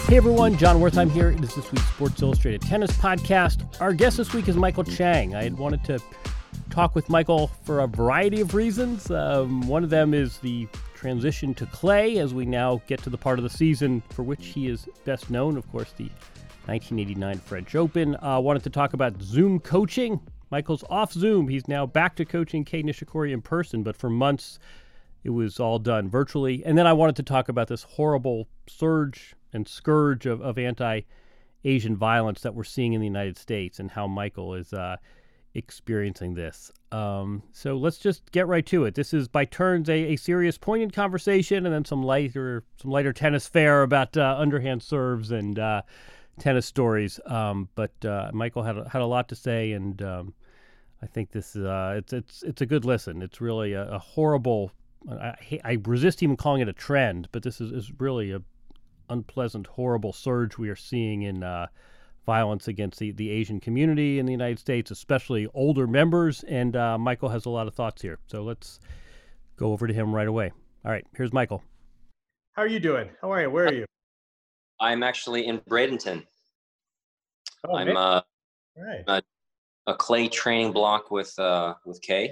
Hey everyone, John Wertheim here. It is this week's Sports Illustrated Tennis Podcast. Our guest this week is Michael Chang. I had wanted to talk with Michael for a variety of reasons. One of them is the transition to clay as we now get to the part of the season for which he is best known, of course, the 1989 French Open. Wanted to talk about Zoom coaching. Michael's off Zoom. He's now back to coaching Kei Nishikori in person, but for months it was all done virtually. And then I wanted to talk about this horrible surge and scourge of anti-Asian violence that we're seeing in the United States and how Michael is experiencing this. So let's just get right to it. This is by turns a serious, poignant conversation, and then some lighter tennis fare about underhand serves and tennis stories. But Michael had a lot to say, and I think this is it's a good listen. It's really a horrible. I resist even calling it a trend, but this is really a unpleasant, horrible surge we are seeing in violence against the Asian community in the United States, especially older members. And Michael has a lot of thoughts here. So let's go over to him right away. All right, here's Michael. How are you doing? How are you? Where are you? I'm actually in Bradenton. Oh, I'm right. a clay training block with Kei.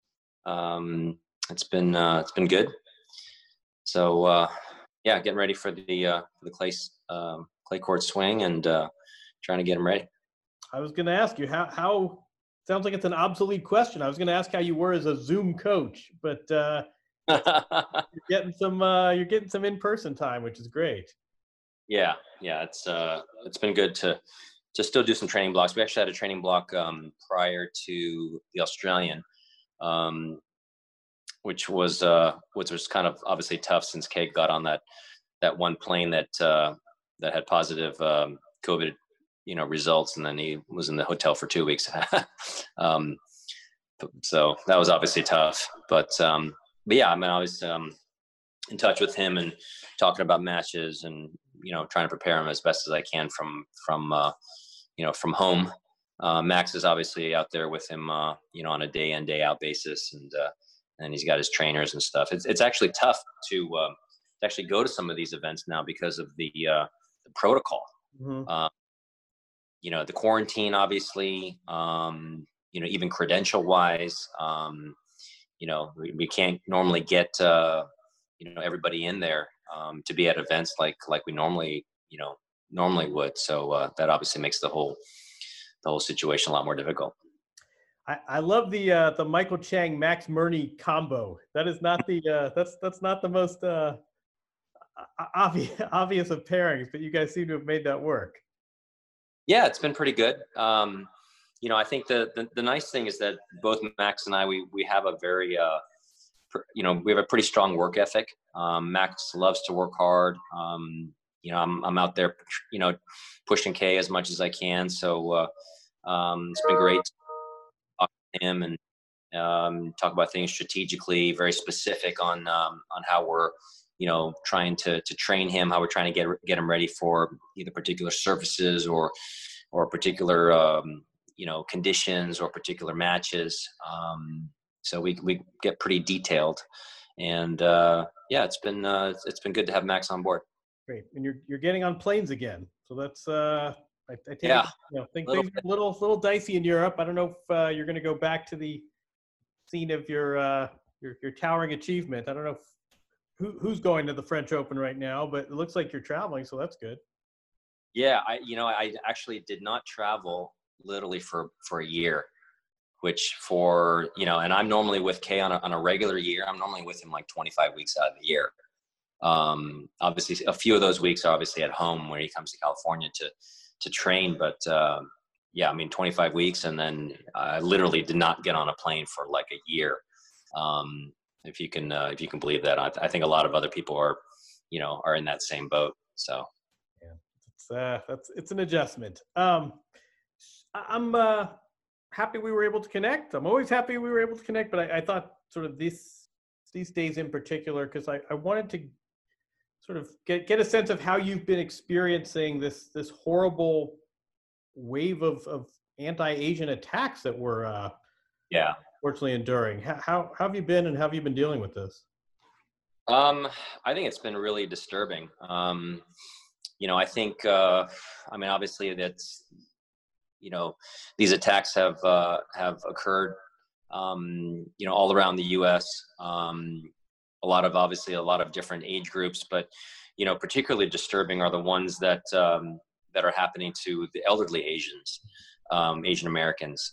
It's been good. So yeah, getting ready for the clay court swing and trying to get him ready. I was going to ask you how. Sounds like it's an obsolete question. I was going to ask how you were as a Zoom coach, but you're getting some in-person time, which is great. Yeah, it's been good to still do some training blocks. We actually had a training block prior to the Australian, which was kind of obviously tough since Kei got on that one plane that had positive COVID, results, and then he was in the hotel for 2 weeks. So that was obviously tough. But yeah, I mean, I was in touch with him and talking about matches and trying to prepare him as best as I can from home. Max is obviously out there with him, on a day in day out basis, and he's got his trainers and stuff. It's actually tough to actually go to some of these events now because of the protocol. Mm-hmm. The quarantine, obviously, even credential wise, we can't normally get, everybody in there to be at events like we normally would. So that obviously makes the whole situation a lot more difficult. I love the Michael Chang Max Murney combo. That is not the that's not the most obvious of pairings, but you guys seem to have made that work. Yeah, it's been pretty good. I think the nice thing is that both Max and I we have a very we have a pretty strong work ethic. Max loves to work hard. I'm out there pushing Kei as much as I can. So it's been great to talk to him and talk about things strategically, very specific on how we're trying to train him, how we're trying to get him ready for either particular surfaces or particular conditions or particular matches. So we get pretty detailed, and yeah, it's been good to have Max on board. Great, and you're getting on planes again, so that's I take yeah. Think things are a little dicey in Europe. I don't know if you're going to go back to the scene of your towering achievement. I don't know who's going to the French Open right now, but it looks like you're traveling, so that's good. Yeah, I actually did not travel literally for a year, which and I'm normally with Kei on a regular year. I'm normally with him like 25 weeks out of the year. Obviously, a few of those weeks are obviously at home where he comes to California to train, but yeah, I mean 25 weeks, and then I literally did not get on a plane for like a year. If you can believe that, I think a lot of other people are in that same boat. So yeah, it's an adjustment. I'm happy we were able to connect. I'm always happy we were able to connect, but I thought sort of these days in particular, because I wanted to sort of get a sense of how you've been experiencing this horrible wave of anti-Asian attacks that we're fortunately enduring. How have you been, and how have you been dealing with this? I think it's been really disturbing. I think, obviously that's, these attacks have occurred, all around the U.S. A lot of different age groups, but, particularly disturbing are the ones that are happening to the elderly Asians, Asian Americans,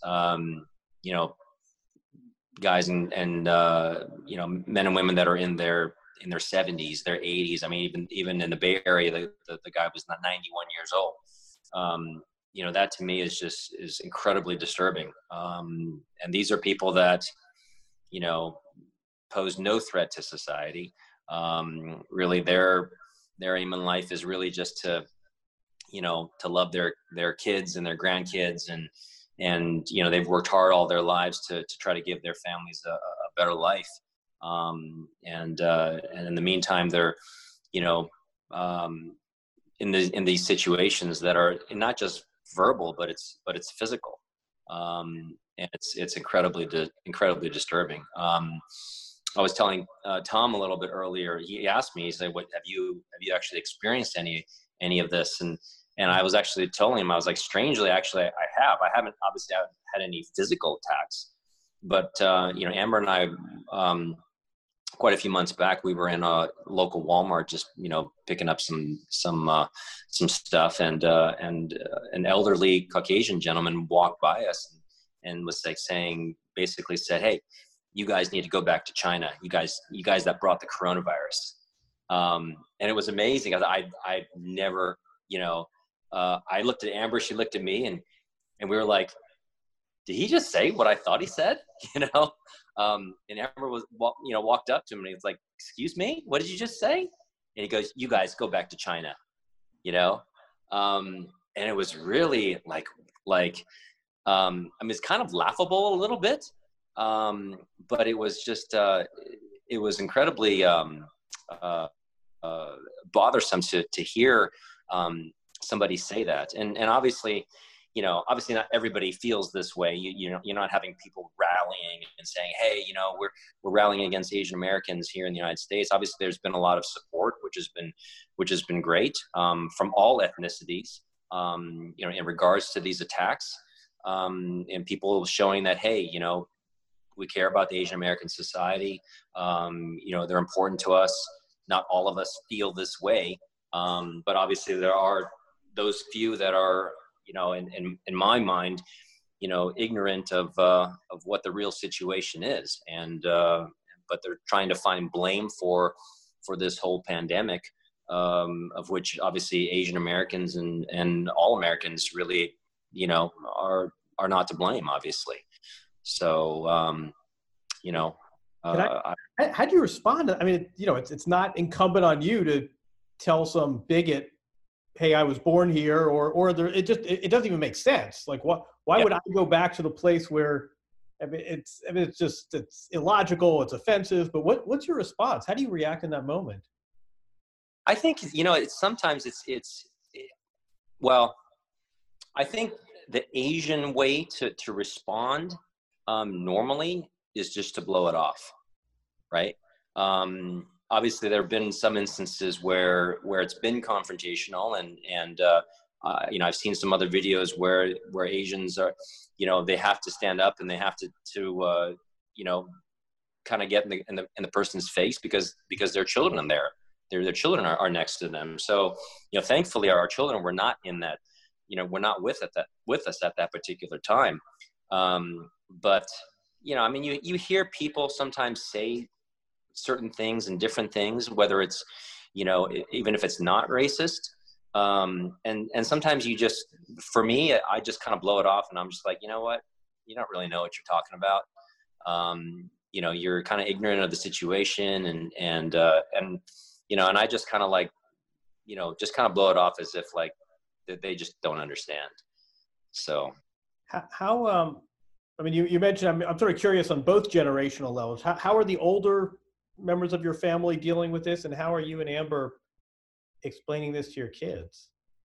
guys and men and women that are in their 70s, their 80s. I mean, even in the Bay Area, the guy was 91 years old. That to me is incredibly disturbing. And these are people that, pose no threat to society. Really, their aim in life is really just to love their kids and their grandkids, and they've worked hard all their lives to try to give their families a better life. And in the meantime, they're, in these situations that are not just verbal, but it's physical. And it's incredibly disturbing. I was telling Tom a little bit earlier. He asked me, he said, "What have you actually experienced any of this?" And I was actually telling him, I was like, strangely, actually, I haven't obviously had any physical attacks, but Amber and I, quite a few months back, we were in a local Walmart, just picking up some stuff, and an elderly Caucasian gentleman walked by us and was basically said, "Hey, you guys need to go back to China. You guys that brought the coronavirus." And it was amazing. I never, I looked at Amber, she looked at me, and we were like, "Did he just say what I thought he said?" And Amber walked up to him and he was like, "Excuse me, what did you just say?" And he goes, "You guys go back to China," and it was really it's kind of laughable a little bit. But it was just, it was incredibly bothersome to hear somebody say that. And obviously, obviously not everybody feels this way. You're not having people rallying and saying, "Hey, we're rallying against Asian Americans here in the United States." Obviously, there's been a lot of support, which has been great, from all ethnicities, in regards to these attacks, and people showing that, hey, we care about the Asian American society. They're important to us. Not all of us feel this way, but obviously there are those few that are, in my mind, ignorant of what the real situation is, and but they're trying to find blame for this whole pandemic, of which obviously Asian Americans and all Americans really, are not to blame, obviously. So, how do you respond? I mean, it's not incumbent on you to tell some bigot, "Hey, I was born here," or it doesn't even make sense. Like, why would I go back to the place where, it's illogical, it's offensive, but what's your response? How do you react in that moment? I think, I think the Asian way to respond, normally, is just to blow it off, right? Obviously, there have been some instances where it's been confrontational, and I've seen some other videos where Asians are, they have to stand up and they have to kind of get in the person's face because their children are there. Their children are next to them. So, thankfully, our children were not in that. We're not with us at that particular time. But you hear people sometimes say certain things and different things, whether it's, even if it's not racist. And sometimes for me, I just kind of blow it off, and I'm just like, you know what? You don't really know what you're talking about. You're kind of ignorant of the situation, and I just kind of just kind of blow it off as if that they just don't understand. So how you mentioned, I'm sort of curious on both generational levels. How are the older members of your family dealing with this, and how are you and Amber explaining this to your kids?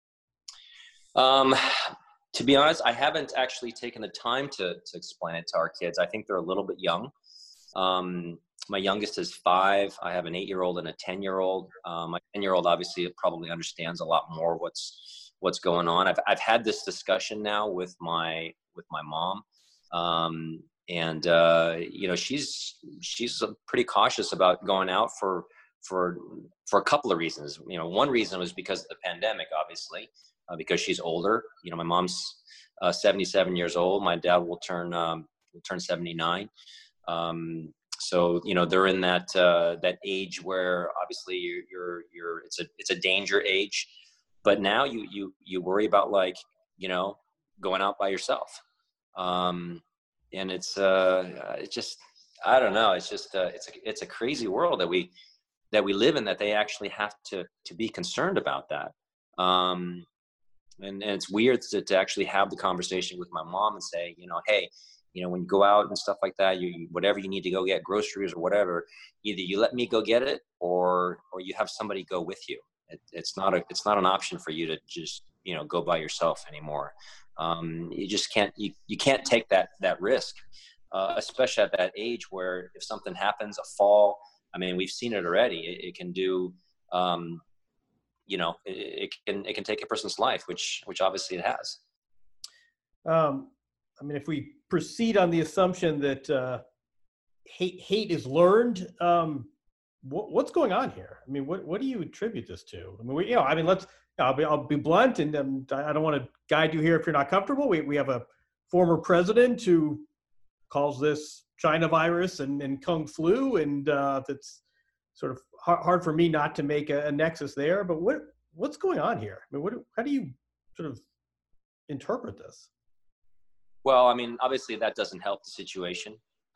To be honest, I haven't actually taken the time to explain it to our kids. I think they're a little bit young. my youngest is 5. I have an 8-year-old and a 10-year-old. My 10-year-old obviously probably understands a lot more what's going on. I've had this discussion now with my mom, and she's pretty cautious about going out for a couple of reasons. One reason was because of the pandemic, obviously, because she's older. My mom's 77 years old. My dad will turn 79. So they're in that age where obviously it's a danger age. But now you worry about going out by yourself, and it's just, I don't know. It's just it's a crazy world that we live in, that they actually have to be concerned about that. And it's weird to actually have the conversation with my mom and say, hey, when you go out and stuff like that, whatever you need to go get groceries or whatever, either you let me go get it or you have somebody go with you. It's not an option for you to just, go by yourself anymore. You just can't, you can't take that risk, especially at that age where if something happens, a fall, I mean, we've seen it already. It can do, it can take a person's life, which obviously it has. I mean, if we proceed on the assumption that hate is learned, what's going on here? I mean, what do you attribute this to? I mean, I'll be blunt, and I don't want to guide you here if you're not comfortable. We have a former president who calls this China virus and Kung flu, and that's sort of hard for me not to make a nexus there. But what's going on here? I mean, how do you sort of interpret this? Well, I mean, obviously that doesn't help the situation.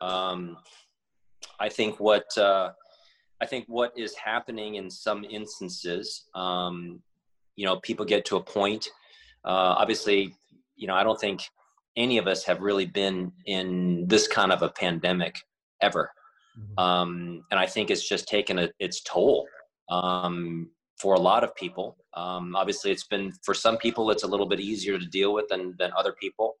I think what is happening in some instances, people get to a point. Obviously, I don't think any of us have really been in this kind of a pandemic ever. Mm-hmm. And I think it's just taken its toll for a lot of people. Obviously, it's been, for some people, it's a little bit easier to deal with than other people.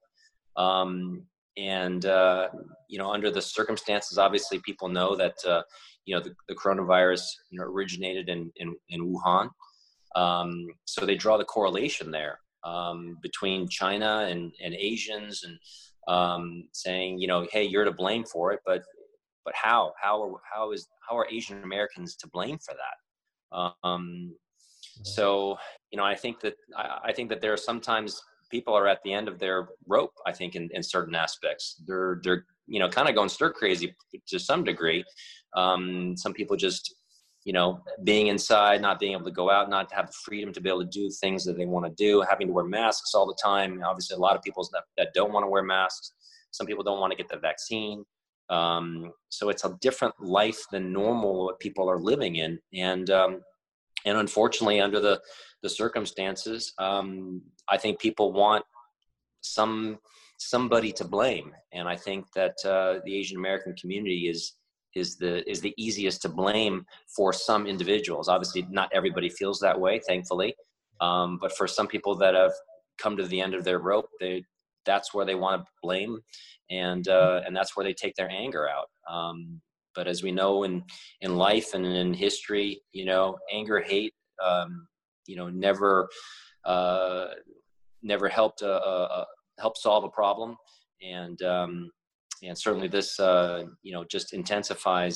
Under the circumstances, obviously people know that, the coronavirus, originated in Wuhan. So they draw the correlation there, between China and Asians, and, saying, hey, you're to blame for it, but how are Asian Americans to blame for that? So, I think that there are sometimes people are at the end of their rope, I think, in certain aspects. They're kind of going stir crazy to some degree. Some people just, being inside, not being able to go out, not to have the freedom to be able to do things that they want to do, having to wear masks all the time. Obviously, a lot of people that don't want to wear masks. Some people don't want to get the vaccine. So it's a different life than normal what people are living in. And unfortunately, under the circumstances, I think people want somebody to blame, and I think that the Asian American community is the easiest to blame for some individuals. Obviously, not everybody feels that way, thankfully, but for some people that have come to the end of their rope, that's where they want to blame, and that's where they take their anger out. But as we know in life and in history, anger, hate, never helped help solve a problem, and certainly this just intensifies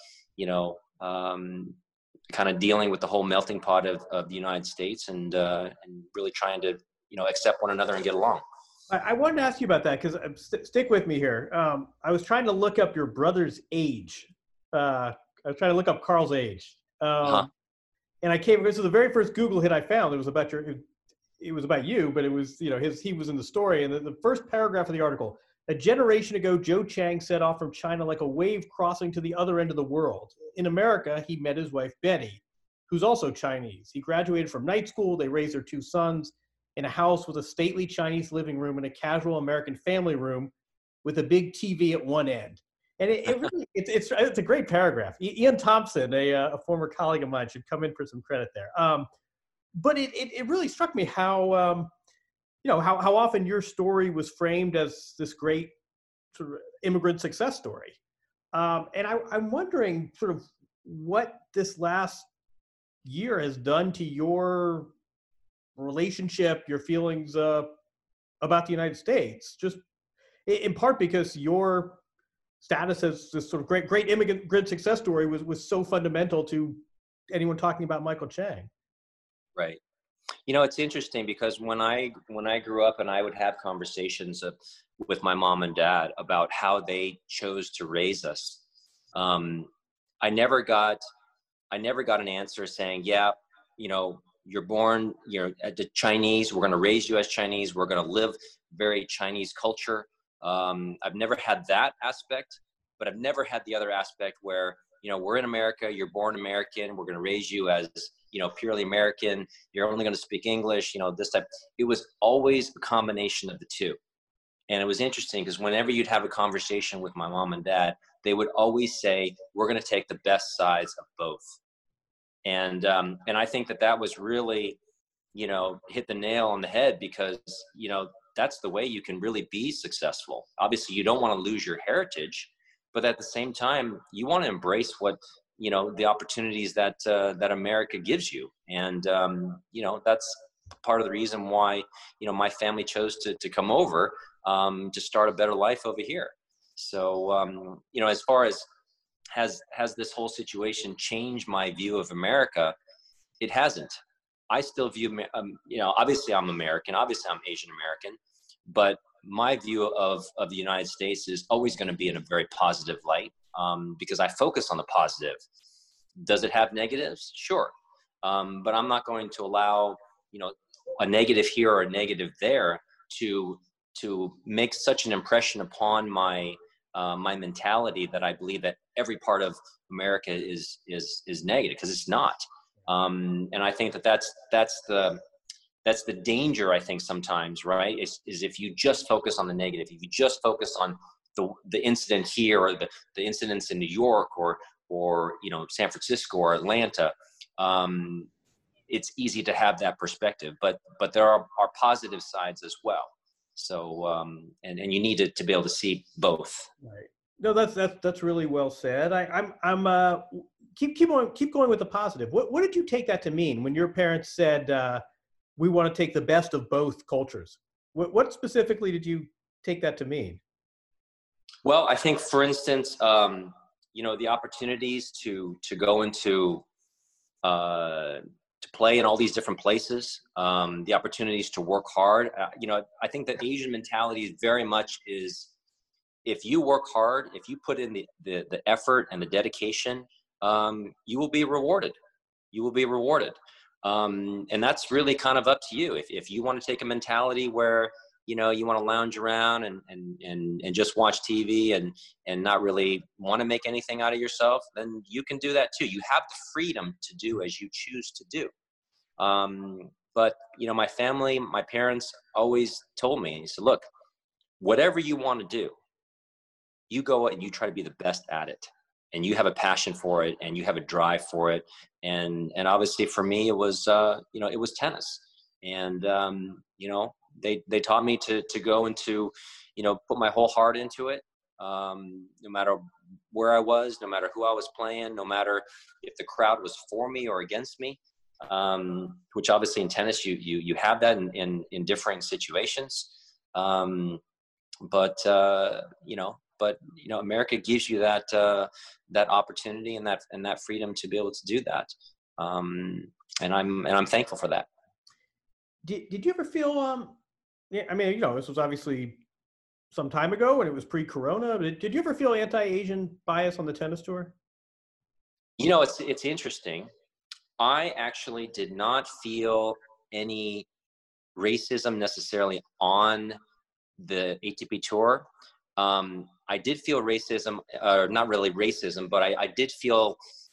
kind of dealing with the whole melting pot of the United States, and really trying to accept one another and get along. I wanted to ask you about that, because stick with me here. I was trying to look up your brother's age. I was trying to look up Carl's age, and I came. This was the very first Google hit I found. It was about it was about you, but it was he was in the story, and the first paragraph of the article. A generation ago, Joe Chang set off from China like a wave crossing to the other end of the world. In America, he met his wife Betty, who's also Chinese. He graduated from night school. They raised their 2 sons in a house with a stately Chinese living room and a casual American family room with a big TV at one end. And it's a great paragraph. Ian Thompson, a former colleague of mine, should come in for some credit there. But it really struck me how often your story was framed as this great sort of immigrant success story. I'm wondering sort of what this last year has done to your relationship, your feelings about the United States, just in part because your status as this sort of great immigrant success story was so fundamental to anyone talking about Michael Chang. Right. You know, it's interesting because when I grew up and I would have conversations with my mom and dad about how they chose to raise us, I never got an answer saying, yeah, you know, you're born, you're the Chinese, we're going to raise you as Chinese, we're going to live very Chinese culture. I've never had that aspect, but I've never had the other aspect where, you know, we're in America, you're born American, we're going to raise you as, you know, purely American, you're only going to speak English, you know, this type. It was always a combination of the two. And it was interesting because whenever you'd have a conversation with my mom and dad, they would always say, we're going to take the best sides of both. And I think that was really, you know, hit the nail on the head because, you know, that's the way you can really be successful. Obviously, you don't want to lose your heritage, but at the same time, you want to embrace what, you know, the opportunities that America gives you. And, you know, that's part of the reason why, you know, my family chose to come over to start a better life over here. So, you know, as far as has this whole situation changed my view of America? It hasn't. I still view, you know, obviously I'm American, obviously I'm Asian American, but my view of the United States is always going to be in a very positive light because I focus on the positive. Does it have negatives? Sure. But I'm not going to allow, you know, a negative here or a negative there to make such an impression upon my mentality that I believe that every part of America is negative, because it's not. And I think that's the danger, I think, sometimes, right? Is if you just focus on the negative, if you just focus on the incident here or the incidents in New York or you know, San Francisco or Atlanta, it's easy to have that perspective, but there are positive sides as well. So, and you need to be able to see both. Right. No, that's really well said. I'm keep going with the positive. What did you take that to mean when your parents said we want to take the best of both cultures? What specifically did you take that to mean? Well, I think, for instance, you know, the opportunities to go into to play in all these different places, the opportunities to work hard. You know, I think that Asian mentality very much is, if you work hard, if you put in the effort and the dedication, you will be rewarded. You will be rewarded. And that's really kind of up to you. If you want to take a mentality where, you know, you want to lounge around and just watch TV and not really want to make anything out of yourself, then you can do that too. You have the freedom to do as you choose to do. But, you know, my family, my parents always told me, he said, look, whatever you want to do, you go and you try to be the best at it. And you have a passion for it and you have a drive for it. And obviously for me, it was, you know, it was tennis. And, you know, they taught me to go into, you know, put my whole heart into it, no matter where I was, no matter who I was playing, no matter if the crowd was for me or against me, which obviously in tennis, you have that in differing situations. But you know, America gives you that opportunity and that freedom to be able to do that. And I'm thankful for that. Did you ever feel, yeah, I mean, you know, this was obviously some time ago and it was pre-corona, but did you ever feel anti-Asian bias on the tennis tour? You know, it's interesting. I actually did not feel any racism necessarily on the ATP tour. I did feel racism, or not really racism, but I did feel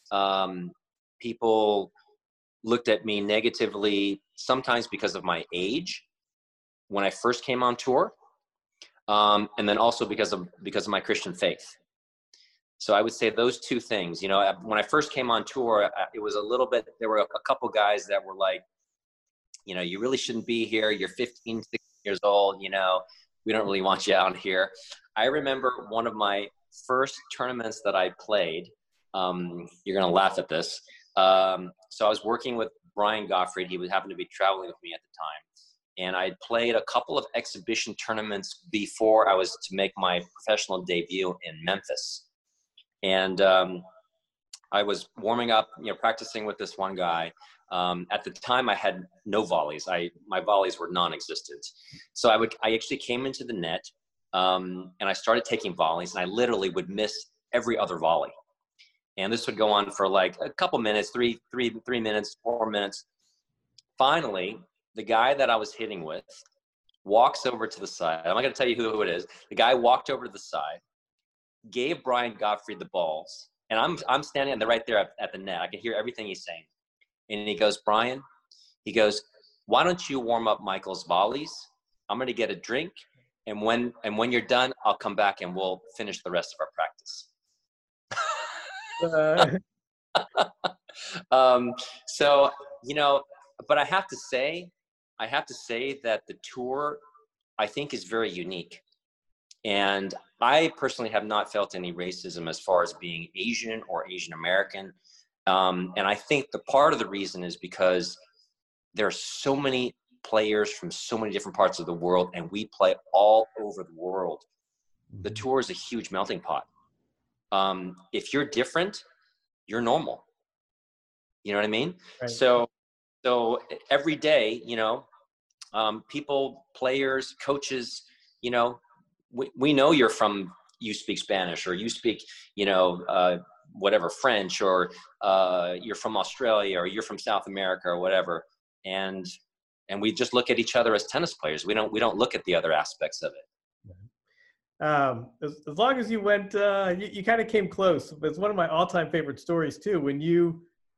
people looked at me negatively, sometimes because of my age when I first came on tour, and then also because of my Christian faith. So I would say those two things. You know, when I first came on tour, it was a little bit, there were a couple guys that were like, you know, you really shouldn't be here. You're 15, 16 years old, you know, we don't really want you out here. I remember one of my first tournaments that I played, you're going to laugh at this. So I was working with Brian Gottfried. He would happen to be traveling with me at the time. And I played a couple of exhibition tournaments before I was to make my professional debut in Memphis. And I was warming up, practicing with this one guy. At the time, I had no volleys. My volleys were non-existent. So I actually came into the net, and I started taking volleys, and I literally would miss every other volley. And this would go on for like a couple minutes, three minutes, 4 minutes. Finally, the guy that I was hitting with walks over to the side. I'm not going to tell you who it is. The guy walked over to the side, gave Brian Gottfried the balls, and I'm standing right there at the net. I can hear everything he's saying. And he goes, Brian, he goes, why don't you warm up Michael's volleys? I'm going to get a drink. And when you're done, I'll come back and we'll finish the rest of our practice. So, but I have to say that the tour, I think, is very unique. And I personally have not felt any racism as far as being Asian or Asian American. And I think the part of the reason is because there are so many players from so many different parts of the world, and we play all over the world. The tour is a huge melting pot. If you're different, you're normal. You know what I mean? Right. So every day, people, players, coaches, we know you speak Spanish, or you speak, whatever, French, or you're from Australia, or you're from South America, or whatever. And we just look at each other as tennis players. We don't look at the other aspects of it. As long as you went, you kind of came close. It's one of my all-time favorite stories too. When you,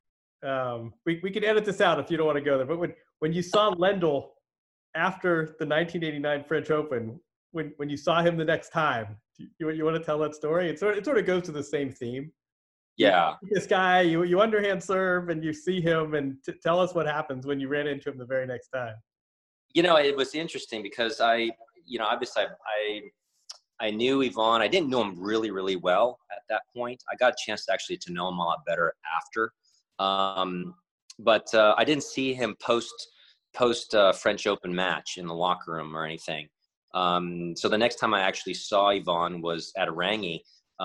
we could edit this out if you don't want to go there, but when you saw Lendl after the 1989 French Open, when you saw him the next time, you want to tell that story? It sort of goes to the same theme. Yeah. This guy, you underhand serve, and you see him, and tell us what happens when you ran into him the very next time. It was interesting because obviously I knew Ivan. I didn't know him really, really well at that point. I got a chance to know him a lot better after. But I didn't see him post French Open match in the locker room or anything. So the next time I actually saw Ivan was at Arangi,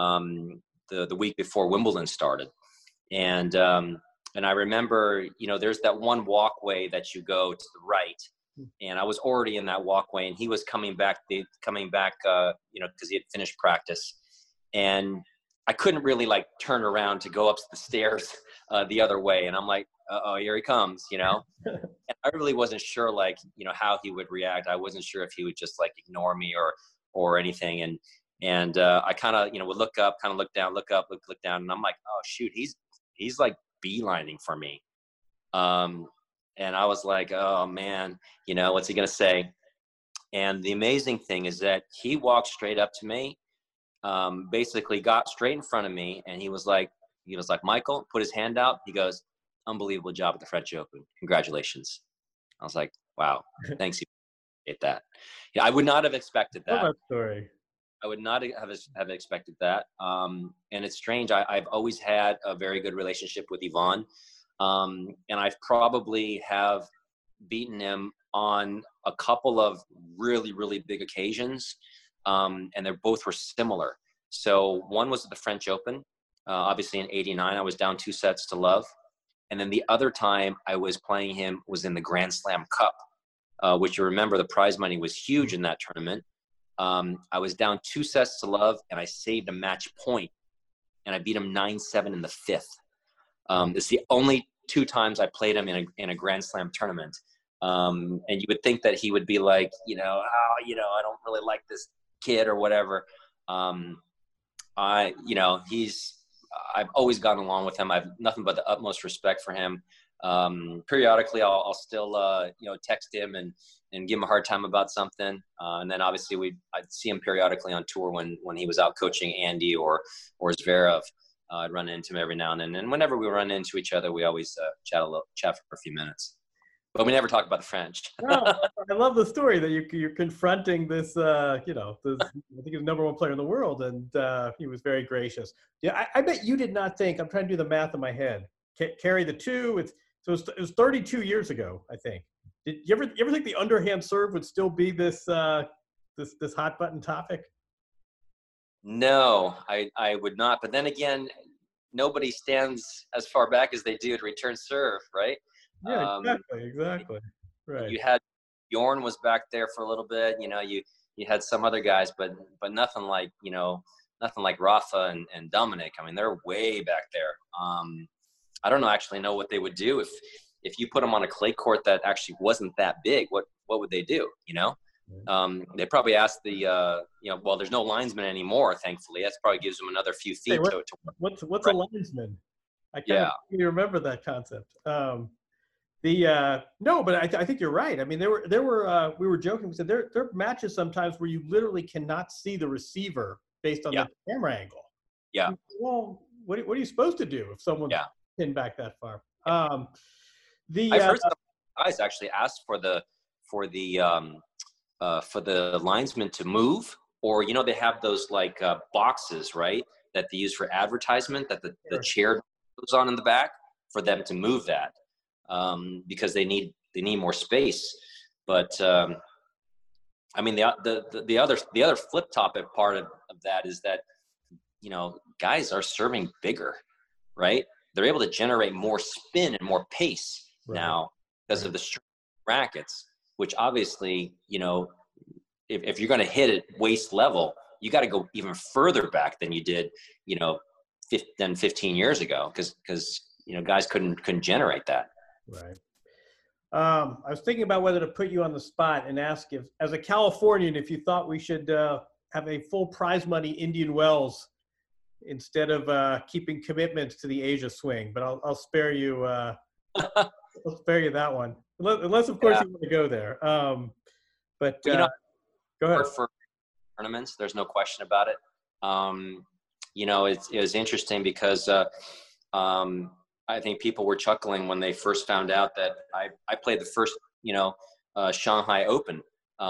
the week before Wimbledon started. And I remember, there's that one walkway that you go to the right. And I was already in that walkway, and he was coming back, because he had finished practice. And I couldn't really turn around to go up the stairs the other way. And I'm like, uh-oh, here he comes, And I really wasn't sure, how he would react. I wasn't sure if he would just ignore me or anything. And I kind of, would look up, kind of look down, look up, look down. And I'm like, oh shoot, he's beelining for me. And I was like, oh man, what's he going to say? And the amazing thing is that he walked straight up to me, basically got straight in front of me. And he was like, Michael, put his hand out. He goes, unbelievable job at the French Open. Congratulations. I was like, wow, thanks. You appreciate that. I would not have expected that. That story. I would not have expected that. And it's strange. I've always had a very good relationship with Ivan. And I've probably have beaten him on a couple of really, really big occasions. And they both were similar. So one was at the French Open, obviously in '89, I was down 2-0. And then the other time I was playing him was in the Grand Slam Cup, which you remember the prize money was huge in that tournament. I was down 2-0, and I saved a match point, and I beat him 9-7 in the fifth. It's the only 2 times I played him in a Grand Slam tournament. And you would think that he would be like, I don't really like this kid or whatever. I've always gotten along with him. I have nothing but the utmost respect for him. Periodically I'll still, text him and give him a hard time about something. And then obviously I'd see him periodically on tour when he was out coaching Andy or Zverev. I'd run into him every now and then. And whenever we run into each other, we always chat for a few minutes. But we never talk about the French. No, I love the story that you're confronting this, you know, this, I think he's the number one player in the world, and he was very gracious. Yeah, I bet you did not think, I'm trying to do the math in my head, carry the two, it was 32 years ago, I think. Did you ever think the underhand serve would still be this this hot button topic? No, I would not. But then again, nobody stands as far back as they do to return serve, right? Yeah, exactly. Right. You had Bjorn was back there for a little bit. You know, you had some other guys, but nothing like, you know, nothing like Rafa and Dominic. I mean, they're way back there. I don't actually know what they would do if you put them on a clay court that actually wasn't that big. What would they do? You know, they probably asked the you know, well, there's no linesman anymore, thankfully. That probably gives them another few feet. Hey, what's right. A linesman? I can't really remember that concept. No, but I think you're right. I mean, there were we were joking. We said there are matches sometimes where you literally cannot see the receiver based on the camera angle. Yeah. Well, what are you supposed to do if someone's pinned back that far? I've heard some guys actually ask for the linesman to move, or, you know, they have those like boxes, right, that they use for advertisement that the chair goes on in the back, for them to move that. Because they need more space. But I mean, the other flip topic part of that is that, you know, guys are serving bigger, right? They're able to generate more spin and more pace now because of the rackets, which obviously, you know, if you're going to hit at waist level, you got to go even further back than you did, you know, 15 years ago, because you know, guys couldn't generate that. Right. I was thinking about whether to put you on the spot and ask if, as a Californian, if you thought we should have a full prize money Indian Wells instead of keeping commitments to the Asia swing. But I'll spare you. I'll spare you that one, unless of course you want to go there. But you know, go ahead. For tournaments, there's no question about it. You know, it was interesting because I think people were chuckling when they first found out that I played the first, you know, Shanghai Open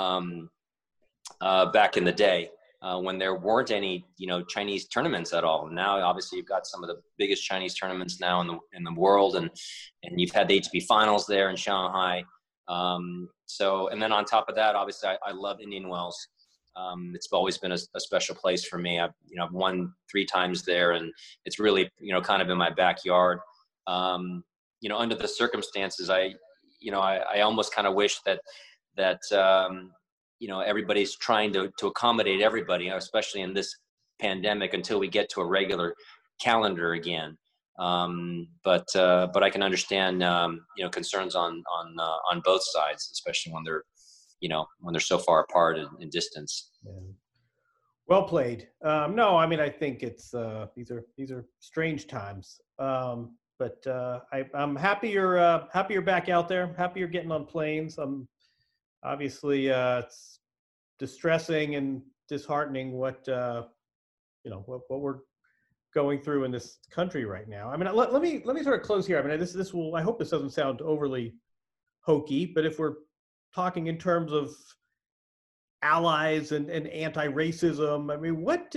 back in the day when there weren't any, you know, Chinese tournaments at all. Now, obviously, you've got some of the biggest Chinese tournaments now in the world, and you've had the ATP finals there in Shanghai. So, and then on top of that, obviously, I love Indian Wells. It's always been a special place for me. I've won 3 times there, and it's really, you know, kind of in my backyard. You know, under the circumstances, I almost kind of wish that you know, everybody's trying to accommodate everybody, especially in this pandemic, until we get to a regular calendar again. But I can understand, you know, concerns on both sides, especially when they're, you know, when they're so far apart in distance. Yeah. Well played. No, I mean, I think it's these are strange times. But I'm happy you're back out there. Happy you're getting on planes. Obviously it's distressing and disheartening what you know, what we're going through in this country right now. I mean, let me sort of close here. I mean, this will, I hope this doesn't sound overly hokey, but if we're talking in terms of allies and anti-racism, I mean, what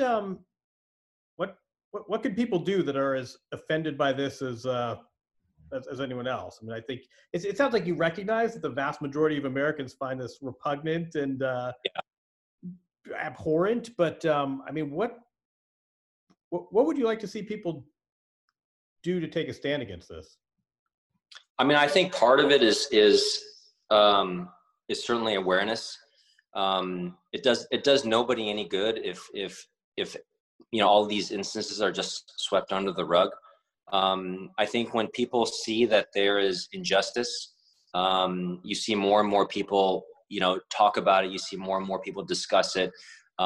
can people do that are as offended by this as anyone else? I mean, I think it sounds like you recognize that the vast majority of Americans find this repugnant and abhorrent. But I mean, what would you like to see people do to take a stand against this? I mean, I think part of it is certainly awareness. It does nobody any good if you know, all these instances are just swept under the rug. I think when people see that there is injustice, you see more and more people, you know, talk about it. You see more and more people discuss it.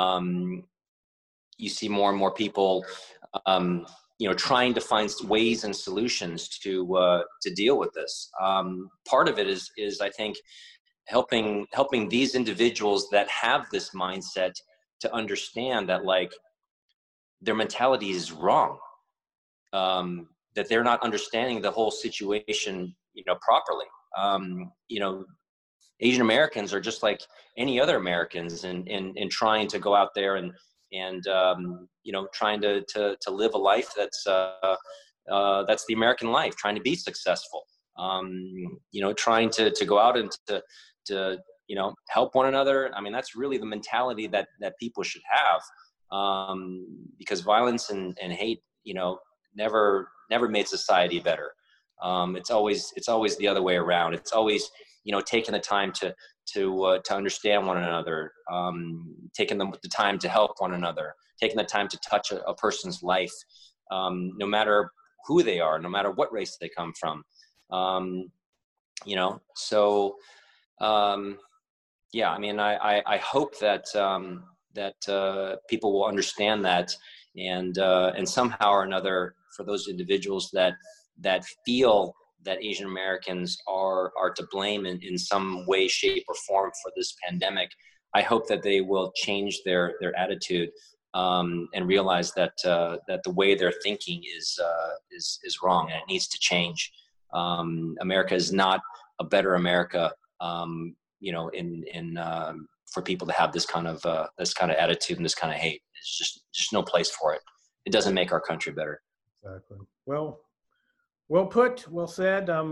You see more and more people, you know, trying to find ways and solutions to deal with this. Part of it is I think helping these individuals that have this mindset to understand that, like, their mentality is wrong, that they're not understanding the whole situation, you know, properly. You know, Asian Americans are just like any other Americans, in trying to go out there and you know, trying to live a life that's the American life, trying to be successful. You know, trying to go out and to you know, help one another. I mean, that's really the mentality that people should have, because violence and hate, you know, never made society better. It's always the other way around. It's always, you know, taking the time to understand one another, taking the time to help one another, taking the time to touch a person's life, no matter who they are, no matter what race they come from. You know, so yeah, I mean, I hope that people will understand that, and somehow or another, for those individuals that feel that Asian Americans are to blame in some way, shape, or form for this pandemic, I hope that they will change their attitude, and realize that the way they're thinking is wrong, and it needs to change. America is not a better America, you know, for people to have this kind of attitude and this kind of hate. It's just no place for it. It doesn't make our country better. Exactly. Well put, well said. I'm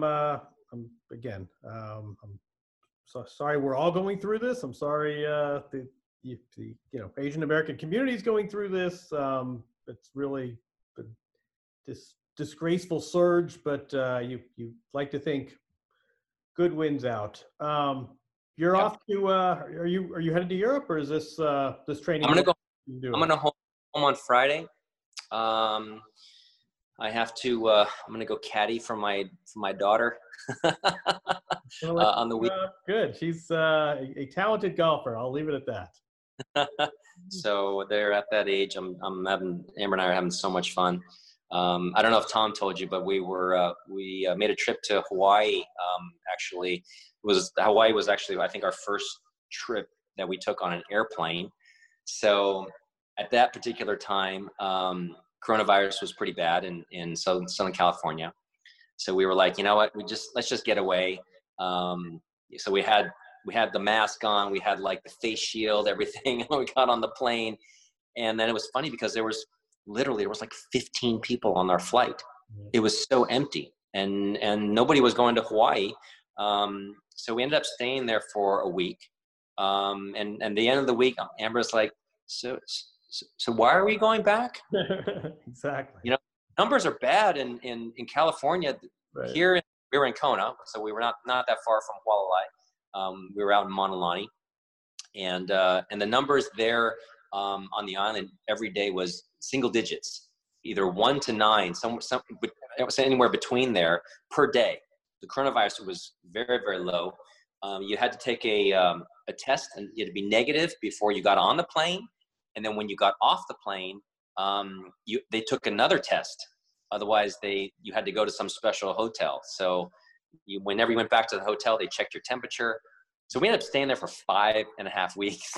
so sorry we're all going through this. I'm sorry the you know, Asian American community is going through this. It's really this disgraceful surge, but you like to think good wins out. You're off to are you headed to Europe, or is this training? I'm gonna home on Friday. I have to. I'm gonna go caddy for my daughter on the week. Good. She's a talented golfer. I'll leave it at that. So they're at that age. Amber and I are having so much fun. I don't know if Tom told you, but we made a trip to Hawaii. Actually, Hawaii was actually, I think, our first trip that we took on an airplane. So at that particular time, coronavirus was pretty bad in Southern California. So we were like, you know what, let's just get away. So we had the mask on, we had like the face shield, everything. And we got on the plane, and then it was funny because there was like 15 people on our flight. It was so empty, and nobody was going to Hawaii. So we ended up staying there for a week. And the end of the week, Amber's like, so why are we going back? Exactly. You know, numbers are bad in California. Right. Here we were in Kona, so we were not that far from Hualalai. We were out in Monolani, and the numbers there on the island every day was single digits, either 1 to 9, it was anywhere between there per day. The coronavirus was very, very low. You had to take a test, and you had to be negative before you got on the plane. And then when you got off the plane, they took another test. Otherwise, you had to go to some special hotel. So whenever you went back to the hotel, they checked your temperature. So we ended up staying there for 5.5 weeks.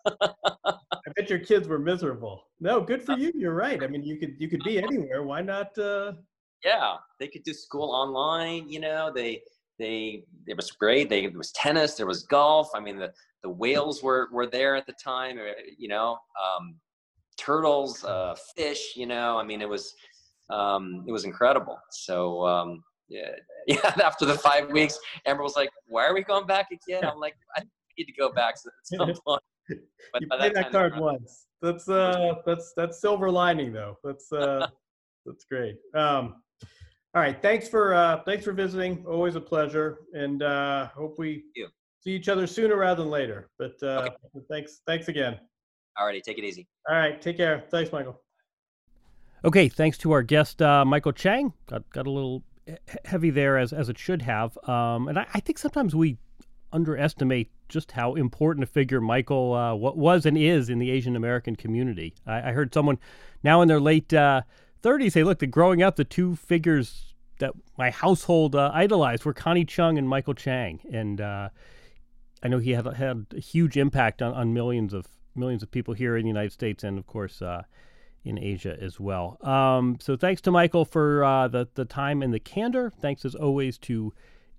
I bet your kids were miserable. No, good for you. You're right. I mean, you could be anywhere. Why not? Yeah, they could do school online. You know, it was great. There was tennis, there was golf. I mean, the whales were there at the time. You know, turtles, fish. You know, I mean, it was incredible. So yeah. After the 5 weeks, Amber was like, "Why are we going back again?" I'm like, "I need to go back at some point." But you played that card once. That's silver lining though. That's great. All right. Thanks for visiting. Always a pleasure. And hope we see each other sooner rather than later. But okay. Thanks again. All righty. Take it easy. All right. Take care. Thanks, Michael. Okay. Thanks to our guest, Michael Chang. Got a little heavy there as it should have. And I think sometimes we underestimate just how important a figure Michael was and is in the Asian American community. I heard someone now in their late 30s say, look, growing up, the two figures that my household idolized were Connie Chung and Michael Chang. And I know he had a huge impact on millions of people here in the United States and, of course, in Asia as well. So thanks to Michael for the time and the candor. Thanks, as always, to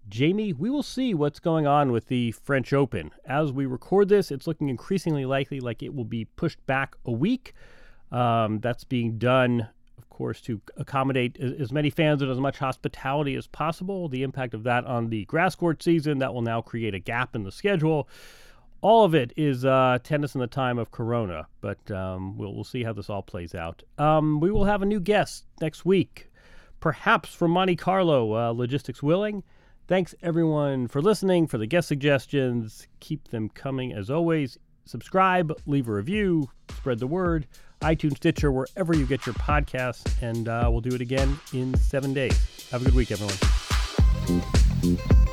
Jamie, we will see what's going on with the French Open. As we record this, it's looking increasingly likely like it will be pushed back a week. That's being done, of course, to accommodate as many fans and as much hospitality as possible. The impact of that on the grass court season, that will now create a gap in the schedule. All of it is tennis in the time of Corona, but we'll see how this all plays out. We will have a new guest next week, perhaps from Monte Carlo, logistics willing. Thanks, everyone, for listening, for the guest suggestions. Keep them coming, as always. Subscribe, leave a review, spread the word. iTunes, Stitcher, wherever you get your podcasts, and we'll do it again in 7 days. Have a good week, everyone.